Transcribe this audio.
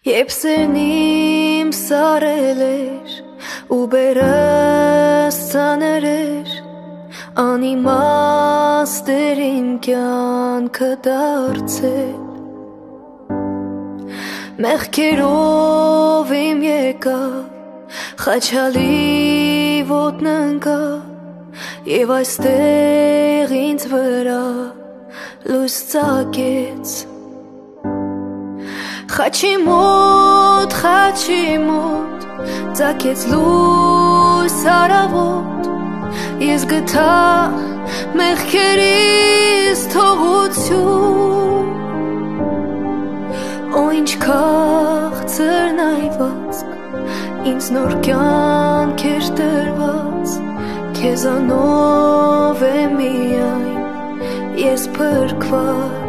Երբ սերն իմ սարել էր ու բերս ծանր էր, անիմաստ էր իմ կյանքը դարձել, մեղքերով իմ եկավ, խաչալի ոտն ընկավ, և այստեղ ինձ վրա լույս ծագեց։ Խաչի մոտ ծագեց լույս արավոտ, ես գտա մեղքերիս թողություն, օ ինչ քաղցր նայվածք, ինձ նոր կյանք էր տրված, քեզանով եմ միայն ես փրկված։